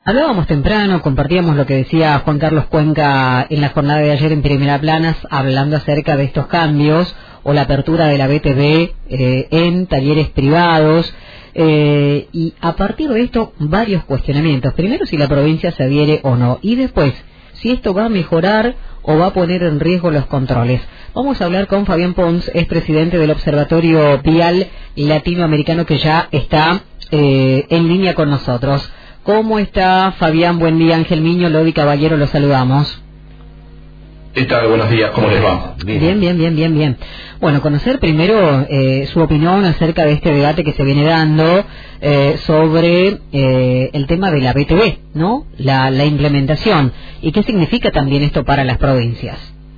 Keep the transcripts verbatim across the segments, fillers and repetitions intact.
Hablábamos temprano, compartíamos lo que decía Juan Carlos Cuenca en la jornada de ayer en Primera Planas, hablando acerca de estos cambios o la apertura de la B T V eh, en talleres privados. Eh, y a partir de esto, varios cuestionamientos. Primero, si la provincia se adhiere o no. Y después, si esto va a mejorar o va a poner en riesgo los controles. Vamos a hablar con Fabián Pons, es presidente del Observatorio Vial Latinoamericano, que ya está eh, en línea con nosotros. ¿Cómo está, Fabián? Buen día. Ángel Miño, Lodi Caballero, los saludamos. ¿Qué tal? Buenos días, ¿cómo les va? Bien, bien, bien, bien, bien. Bueno, conocer primero eh, su opinión acerca de este debate que se viene dando eh, sobre eh, el tema de la B T V, ¿no? La, la implementación. ¿Y qué significa también esto para las provincias?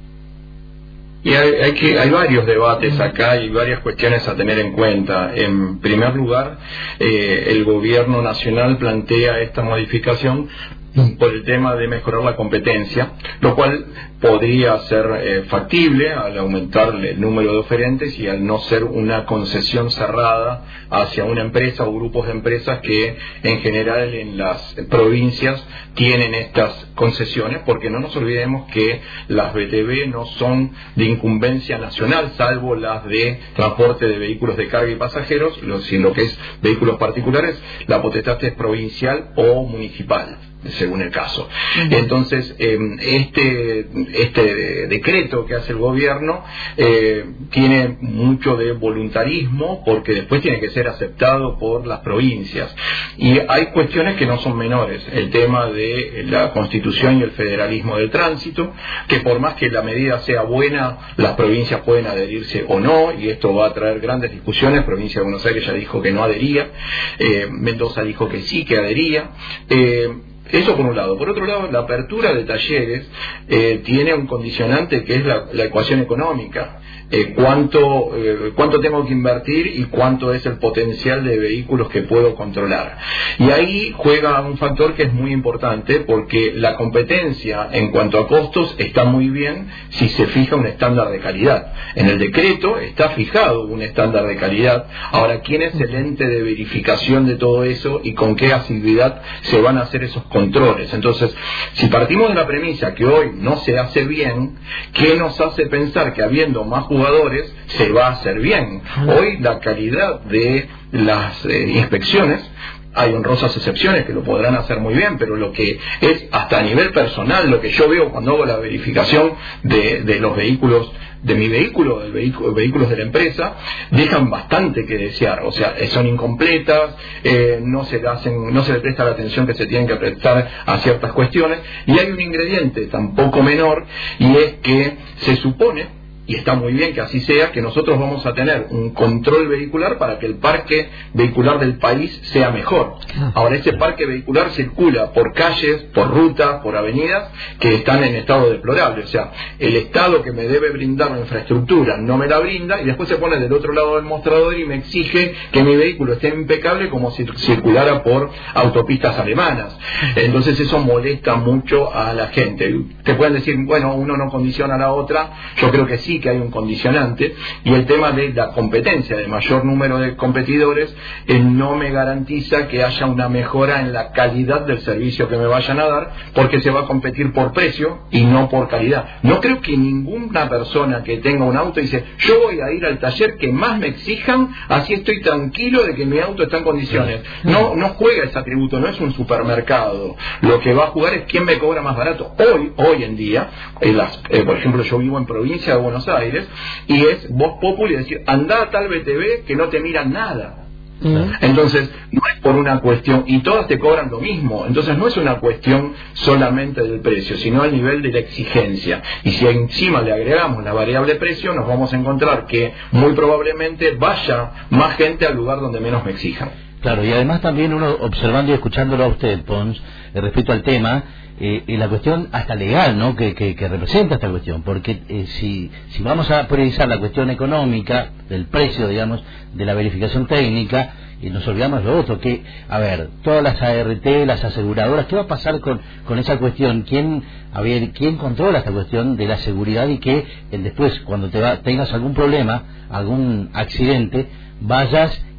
Y hay, hay, que, hay varios debates acá y varias cuestiones a tener en cuenta. En primer lugar, eh, el gobierno nacional plantea esta modificación por el tema de mejorar la competencia, lo cual podría ser eh, factible al aumentar el número de oferentes y al no ser una concesión cerrada hacia una empresa o grupos de empresas que en general en las provincias tienen estas concesiones, porque no nos olvidemos que las B T V no son de incumbencia nacional, salvo las de transporte de vehículos de carga y pasajeros. En lo que es vehículos particulares, la potestad es provincial o municipal, según el caso. Uh-huh. Entonces, eh, este, este decreto que hace el gobierno eh, tiene mucho de voluntarismo, porque después tiene que ser aceptado por las provincias. Y hay cuestiones que no son menores. El tema de la Constitución y el federalismo del tránsito, que por más que la medida sea buena, las provincias pueden adherirse o no, y esto va a traer grandes discusiones. Provincia de Buenos Aires ya dijo que no adhería, eh, Mendoza dijo que sí, que adhería. Eh, Eso por un lado. Por otro lado, la apertura de talleres eh, tiene un condicionante que es la, la ecuación económica. Eh, cuánto, eh, cuánto tengo que invertir y cuánto es el potencial de vehículos que puedo controlar. Y ahí juega un factor que es muy importante, porque la competencia en cuanto a costos está muy bien si se fija un estándar de calidad. En el decreto está fijado un estándar de calidad. Ahora, ¿quién es el ente de verificación de todo eso y con qué asiduidad se van a hacer esos controles? Entonces, si partimos de la premisa que hoy no se hace bien, ¿qué nos hace pensar que habiendo más jugadores se va a hacer bien? Hoy la calidad de las eh, inspecciones, hay honrosas excepciones que lo podrán hacer muy bien, pero lo que es hasta a nivel personal, lo que yo veo cuando hago la verificación de, de los vehículos, de mi vehículo, de vehículo, vehículos de la empresa, dejan bastante que desear. O sea, son incompletas, eh, no se le hacen, no se le presta la atención que se tienen que prestar a ciertas cuestiones. Y hay un ingrediente tampoco menor, y es que se supone, y está muy bien que así sea, que nosotros vamos a tener un control vehicular para que el parque vehicular del país sea mejor. Ahora, ese parque vehicular circula por calles, por rutas, por avenidas que están en estado deplorable. O sea, el Estado que me debe brindar la infraestructura no me la brinda, y después se pone del otro lado del mostrador y me exige que mi vehículo esté impecable como si circulara por autopistas alemanas. Entonces eso molesta mucho a la gente. Te pueden decir, bueno, uno no condiciona a la otra. Yo creo que sí, que hay un condicionante, y el tema de la competencia, de mayor número de competidores, eh, no me garantiza que haya una mejora en la calidad del servicio que me vayan a dar, porque se va a competir por precio y no por calidad. No creo que ninguna persona que tenga un auto dice, yo voy a ir al taller que más me exijan, así estoy tranquilo de que mi auto está en condiciones. No, no juega ese atributo, no es un supermercado. Lo que va a jugar es quién me cobra más barato. Hoy, hoy en día, en las, eh, por ejemplo, yo vivo en provincia de Buenos Aires, y es voz populi decir, anda a tal B T V que no te miran nada. Uh-huh. Entonces, no es por una cuestión, y todas te cobran lo mismo. Entonces no es una cuestión solamente del precio, sino al nivel de la exigencia. Y si encima le agregamos la variable precio, nos vamos a encontrar que muy probablemente vaya más gente al lugar donde menos me exijan. Claro, y además también uno observando y escuchándolo a usted, Pons, eh, respecto al tema, eh, y la cuestión hasta legal, ¿no?, que, que, que representa esta cuestión, porque eh, si, si vamos a priorizar la cuestión económica, del precio, digamos, de la verificación técnica, y nos olvidamos lo otro, que, a ver, todas las A R T, las aseguradoras, ¿qué va a pasar con, con esa cuestión? ¿Quién, a ver, quién controla esta cuestión de la seguridad y que eh, después, cuando te va, tengas algún problema, algún accidente, vayas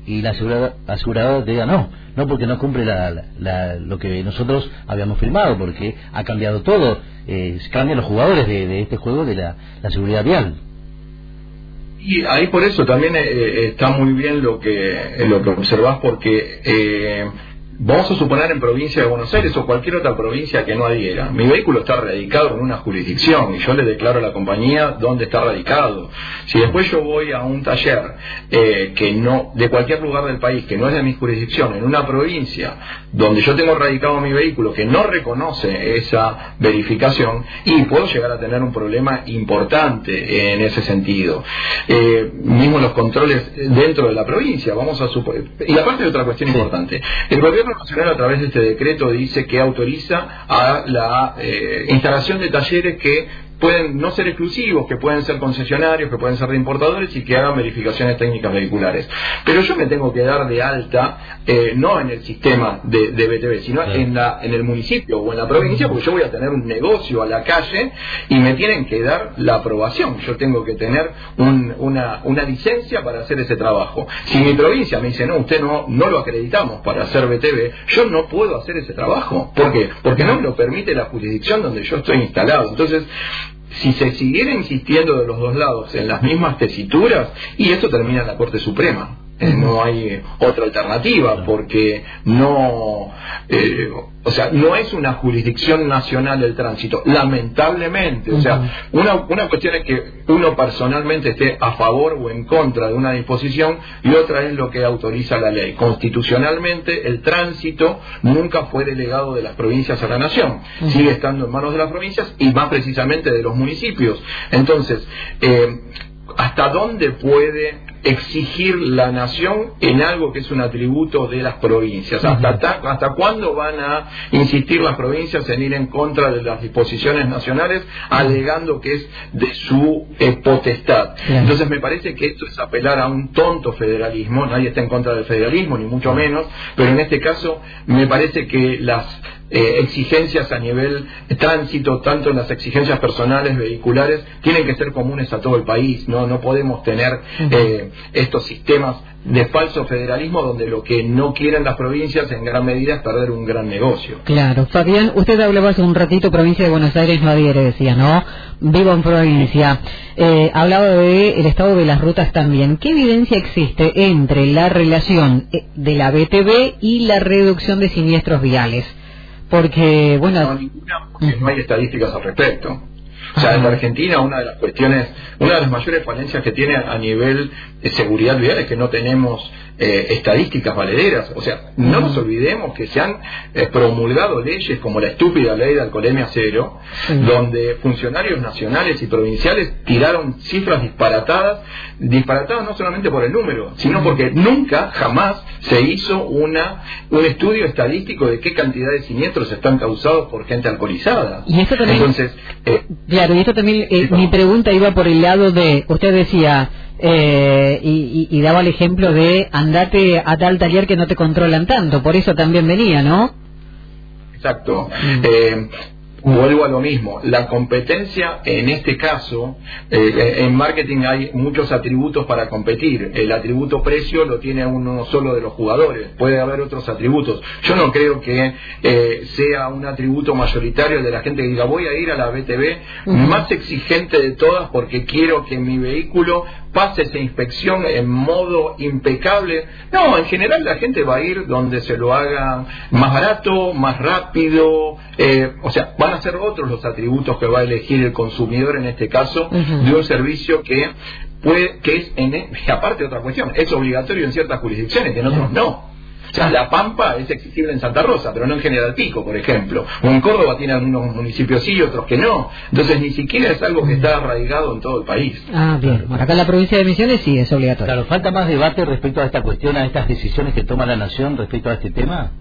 y la asegurada- aseguradora te diga no, no porque no cumple la, la, la- lo que nosotros habíamos firmado, porque ha cambiado todo, eh, cambian los jugadores de, de este juego de la, la seguridad vial. Y ahí por eso también eh, está muy bien lo que lo que observás, porque eh, vamos a suponer en provincia de Buenos Aires o cualquier otra provincia que no adhiera, mi vehículo está radicado en una jurisdicción y yo le declaro a la compañía dónde está radicado. Si después yo voy a un taller eh, que no, de cualquier lugar del país que no es de mi jurisdicción, en una provincia donde yo tengo radicado mi vehículo que no reconoce esa verificación, y puedo llegar a tener un problema importante en ese sentido. Eh, mismo los controles dentro de la provincia, vamos a suponer. Y aparte de otra cuestión sí. importante, el gobierno nacional a través de este decreto dice que autoriza a la eh, instalación de talleres que pueden no ser exclusivos, que pueden ser concesionarios, que pueden ser de importadores y que hagan verificaciones técnicas vehiculares. Pero yo me tengo que dar de alta, eh, no en el sistema de, de B T V, sino sí. en, la, en el municipio o en la provincia, porque yo voy a tener un negocio a la calle y me tienen que dar la aprobación. Yo tengo que tener un, una, una licencia para hacer ese trabajo. Si mi provincia me dice, no, usted no, no lo acreditamos para hacer B T V, yo no puedo hacer ese trabajo. ¿Por qué? Porque no me lo permite la jurisdicción donde yo estoy instalado. Entonces, si se siguiera insistiendo de los dos lados en las mismas tesituras, y esto termina en la Corte Suprema, eh, no hay otra alternativa, porque no, eh, o sea, no es una jurisdicción nacional del tránsito, lamentablemente. O sea, una, una cuestión es que uno personalmente esté a favor o en contra de una disposición, y otra es lo que autoriza la ley. Constitucionalmente, el tránsito nunca fue delegado de las provincias a la nación, sigue estando en manos de las provincias y más precisamente de los municipios. Entonces, eh, ¿hasta dónde puede exigir la nación en algo que es un atributo de las provincias? ¿Hasta, hasta, hasta cuándo van a insistir las provincias en ir en contra de las disposiciones nacionales, alegando que es de su eh, potestad? Entonces me parece que esto es apelar a un tonto federalismo. Nadie está en contra del federalismo, ni mucho menos, pero en este caso me parece que las Eh, exigencias a nivel de tránsito, tanto en las exigencias personales, vehiculares, tienen que ser comunes a todo el país. No, no podemos tener eh, estos sistemas de falso federalismo donde lo que no quieren las provincias en gran medida es perder un gran negocio. Claro. Fabián, usted hablaba hace un ratito, provincia de Buenos Aires no adhiere, decía, ¿no? Vivo en provincia. Eh, hablaba de el estado de las rutas también. ¿Qué evidencia existe entre la relación de la B T V y la reducción de siniestros viales? Porque, bueno... No, ninguna, porque no hay estadísticas al respecto. O sea, en la Argentina una de las cuestiones, una de las mayores falencias que tiene a nivel de seguridad vial es que no tenemos eh, estadísticas valederas. O sea, no nos olvidemos que se han eh, promulgado leyes como la estúpida ley de alcoholemia cero, sí. donde funcionarios nacionales y provinciales tiraron cifras disparatadas, disparatadas no solamente por el número, sino porque nunca, jamás se hizo una un estudio estadístico de qué cantidad de siniestros están causados por gente alcoholizada. Y esto también, entonces, eh, claro, y esto también, eh, mi pregunta iba por el lado de, usted decía, eh, y, y, y daba el ejemplo de andate a tal taller que no te controlan tanto, por eso también venía, ¿no? Exacto. Mm. Eh, Vuelvo a lo mismo, la competencia en este caso, eh, en marketing hay muchos atributos para competir. El atributo precio lo tiene uno solo de los jugadores, puede haber otros atributos. Yo no creo que eh, sea un atributo mayoritario de la gente que diga voy a ir a la B T V uh-huh. más exigente de todas porque quiero que mi vehículo pase esa inspección en modo impecable. No, en general la gente va a ir donde se lo haga más barato, más rápido, eh, o sea, van a ser otros los atributos que va a elegir el consumidor en este caso uh-huh. de un servicio que puede, que es en, aparte de otra cuestión, es obligatorio en ciertas jurisdicciones, que en otros no. O sea, La Pampa es exigible en Santa Rosa, pero no en General Pico, por ejemplo. O en Córdoba tiene algunos municipios sí y otros que no. Entonces ni siquiera es algo que está arraigado en todo el país. Ah, bien. Bueno, acá en la provincia de Misiones sí es obligatorio. Claro, ¿falta más debate respecto a esta cuestión, a estas decisiones que toma la Nación respecto a este tema?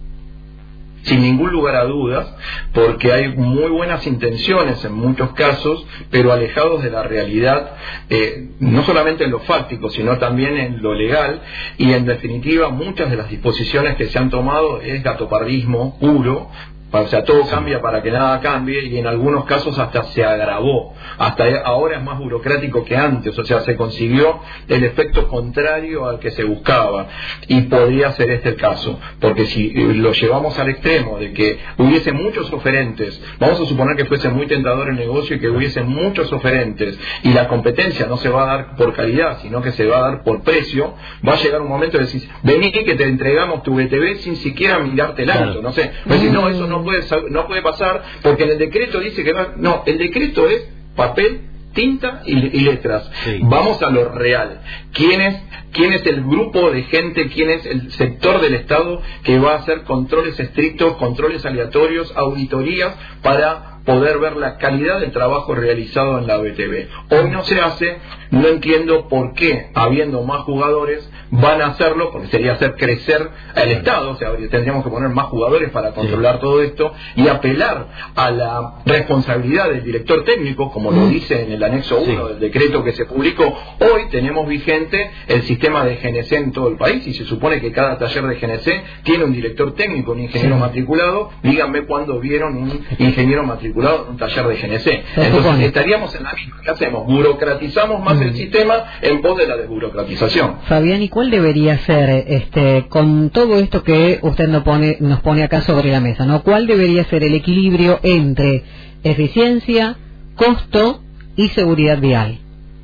Sin ningún lugar a dudas, porque hay muy buenas intenciones en muchos casos, pero alejados de la realidad, eh, no solamente en lo fáctico, sino también en lo legal, y en definitiva muchas de las disposiciones que se han tomado es gatopardismo puro, O sea, todo cambia para que nada cambie, y en algunos casos hasta se agravó. Hasta ahora es más burocrático que antes, o sea, se consiguió el efecto contrario al que se buscaba, y podría ser este el caso, porque si lo llevamos al extremo de que hubiese muchos oferentes, vamos a suponer que fuese muy tentador el negocio y que hubiese muchos oferentes, y la competencia no se va a dar por calidad, sino que se va a dar por precio, va a llegar un momento de decir, vení que te entregamos tu B T V sin siquiera mirarte el auto, claro. no sé, va a decir, no, eso no puede, no puede pasar, porque en el decreto dice que no, no, el decreto es papel, tinta y, y letras. Sí. Vamos a lo real. ¿Quién es, quién es el grupo de gente, quién es el sector del Estado que va a hacer controles estrictos, controles aleatorios, auditorías para poder ver la calidad del trabajo realizado en la B T V? Hoy no se hace, no entiendo por qué, habiendo más jugadores, van a hacerlo, porque sería hacer crecer al Estado, o sea, tendríamos que poner más jugadores para controlar sí. todo esto, y apelar a la responsabilidad del director técnico, como lo dice en el anexo uno sí. del decreto que se publicó. Hoy tenemos vigente el sistema de G N C en todo el país, y se supone que cada taller de G N C tiene un director técnico, un ingeniero sí. matriculado. Díganme cuándo vieron un ingeniero matriculado en un taller de G N C. Entonces estaríamos en la misma. ¿Qué hacemos? Burocratizamos más mm. el sistema en pos de la desburocratización. Fabián, ¿y cuál debería ser, este, con todo esto que usted nos pone, nos pone acá sobre la mesa, ¿no? ¿Cuál debería ser el equilibrio entre eficiencia, costo y seguridad vial?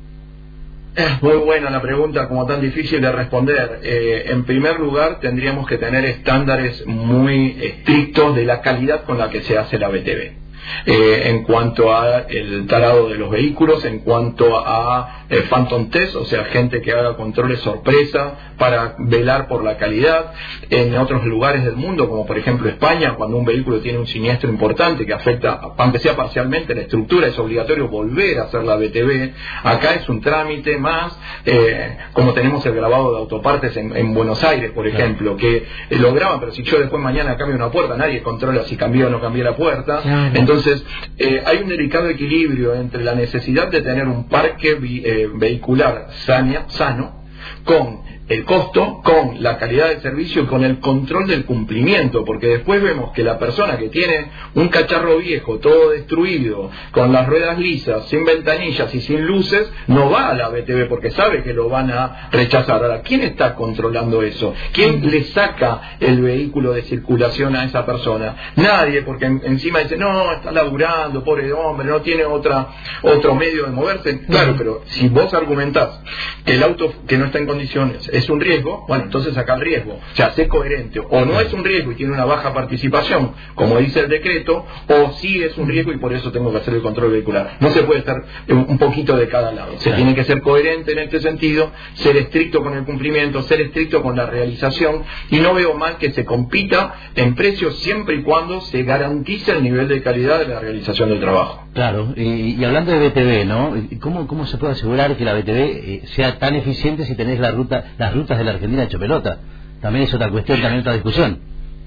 Es muy buena la pregunta, como tan difícil de responder. Eh, en primer lugar, tendríamos que tener estándares muy estrictos de la calidad con la que se hace la B T V. Eh, en cuanto a el tarado de los vehículos, en cuanto a eh, phantom test, o sea, gente que haga controles sorpresa para velar por la calidad. En otros lugares del mundo, como por ejemplo España, cuando un vehículo tiene un siniestro importante que afecta, aunque sea parcialmente, la estructura, es obligatorio volver a hacer la B T V. Acá es un trámite más, eh, como tenemos el grabado de autopartes en, en Buenos Aires, por ejemplo, que eh, lo graban, pero si yo después mañana cambio una puerta, nadie controla si cambié o no cambié la puerta. Entonces Entonces, eh, hay un delicado equilibrio entre la necesidad de tener un parque vi, eh, vehicular sana, sano, con el costo, con la calidad del servicio y con el control del cumplimiento, porque después vemos que la persona que tiene un cacharro viejo, todo destruido, con las ruedas lisas, sin ventanillas y sin luces, no va a la B T V porque sabe que lo van a rechazar. Ahora, ¿quién está controlando eso? ¿Quién le saca el vehículo de circulación a esa persona? Nadie, porque en, encima dice, no, está laburando, pobre hombre, no tiene otra otro medio de moverse. Claro, pero si vos argumentás que el auto que no está en condiciones es un riesgo, bueno, entonces saca el riesgo, o sea, sé coherente, o no es un riesgo y tiene una baja participación, como dice el decreto, o sí es un riesgo y por eso tengo que hacer el control vehicular. No se puede estar un poquito de cada lado, se tiene que ser coherente en este sentido, ser estricto con el cumplimiento, ser estricto con la realización, y no veo mal que se compita en precios siempre y cuando se garantice el nivel de calidad de la realización del trabajo. Claro, y, y hablando de B T V, ¿no? ¿Cómo, cómo se puede asegurar que la B T V eh, sea tan eficiente si tenés la ruta, las rutas de la Argentina hecho pelota? También es otra cuestión, también otra discusión.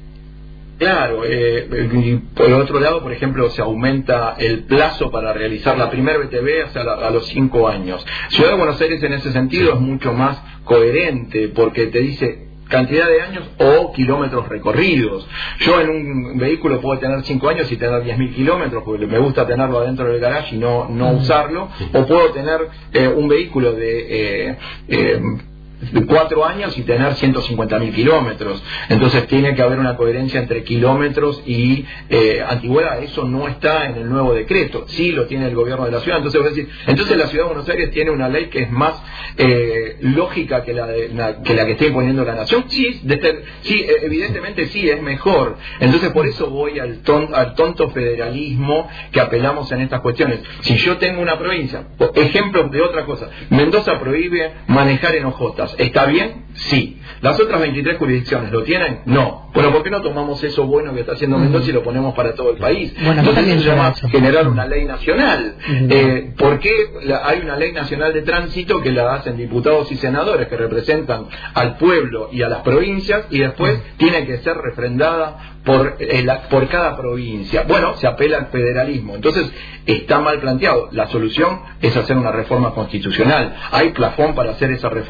Claro, eh, y por otro lado, por ejemplo, se aumenta el plazo para realizar la primera B T V hasta la, a los cinco años. Ciudad de Buenos Aires en ese sentido sí. es mucho más coherente, porque te dice cantidad de años o kilómetros recorridos. Yo en un vehículo puedo tener cinco años y tener diez mil kilómetros, porque me gusta tenerlo adentro del garage y no, no usarlo, sí. o puedo tener eh, un vehículo de... Eh, eh, cuatro años y tener ciento cincuenta mil kilómetros. Entonces tiene que haber una coherencia entre kilómetros y eh, antigüedad. Eso no está en el nuevo decreto, sí lo tiene el gobierno de la ciudad. Entonces voy a decir, entonces la ciudad de Buenos Aires tiene una ley que es más eh, lógica que la, de, la que la que está imponiendo la nación. Sí, de, sí, evidentemente sí es mejor. Entonces por eso voy al, ton, al tonto federalismo que apelamos en estas cuestiones. Si yo tengo una provincia, ejemplo de otra cosa, Mendoza prohíbe manejar en hojotas. ¿Está bien? Sí. ¿Las otras veintitrés jurisdicciones lo tienen? No. Bueno, ¿por qué no tomamos eso bueno que está haciendo Mendoza y lo ponemos para todo el país? Bueno, entonces eso se llama generar una ley nacional. Uh-huh. Eh, ¿Por qué la, hay una ley nacional de tránsito que la hacen diputados y senadores que representan al pueblo y a las provincias y después uh-huh. tiene que ser refrendada por, eh, la, por cada provincia? Bueno, se apela al federalismo. Entonces, está mal planteado. La solución es hacer una reforma constitucional. Hay plafón para hacer esa reforma constitucional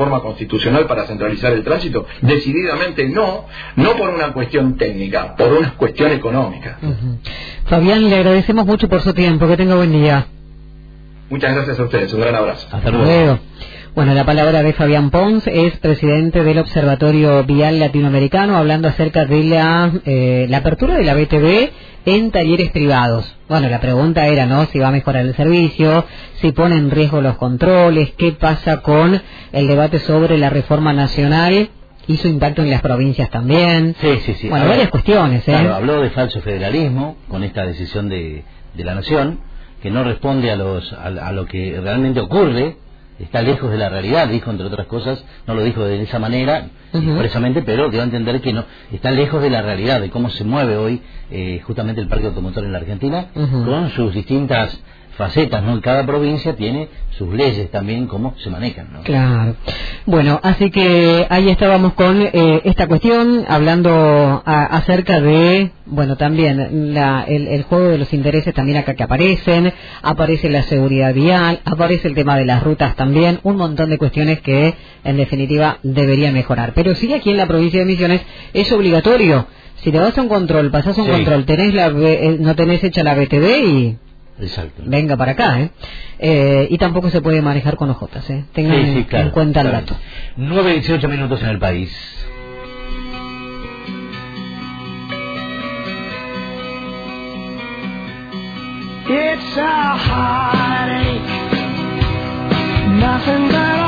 constitucional para centralizar el tránsito? Decididamente no, no por una cuestión técnica, por una cuestión económica. Uh-huh. Fabián, le agradecemos mucho por su tiempo, que tenga buen día. Muchas gracias a ustedes, un gran abrazo. Hasta luego. Bueno, la palabra de Fabián Pons, es presidente del Observatorio Vial Latinoamericano, hablando acerca de la, eh, la apertura de la B T V en talleres privados. Bueno, la pregunta era, ¿no?, si va a mejorar el servicio, si pone en riesgo los controles, qué pasa con el debate sobre la reforma nacional y su impacto en las provincias también. Sí, sí, sí. Bueno, Ahora, varias cuestiones, ¿eh? Claro, habló de falso federalismo con esta decisión de, de la Nación, que no responde a, los, a, a lo que realmente ocurre. Está lejos de la realidad, dijo, entre otras cosas, no lo dijo de esa manera uh-huh. expresamente, pero dio a entender que no, está lejos de la realidad, de cómo se mueve hoy eh, justamente el parque automotor en la Argentina, uh-huh. con sus distintas facetas, ¿no? Cada provincia tiene sus leyes también, cómo se manejan, ¿no? Claro. Bueno, así que ahí estábamos con eh, esta cuestión, hablando a, acerca de, bueno, también la, el, el juego de los intereses también acá que aparecen, aparece la seguridad vial, aparece el tema de las rutas también, un montón de cuestiones que en definitiva deberían mejorar. Pero sí, aquí en la provincia de Misiones es obligatorio. Si te vas a un control, pasás a un sí. control, tenés la, no tenés hecha la B T V y... Exacto. Venga para acá, ¿eh? ¿eh? Y tampoco se puede manejar con ojotas, ¿eh? Tengan sí, sí, claro, en cuenta claro. el dato. nueve dieciocho minutos en el país. It's a heartache, nothing but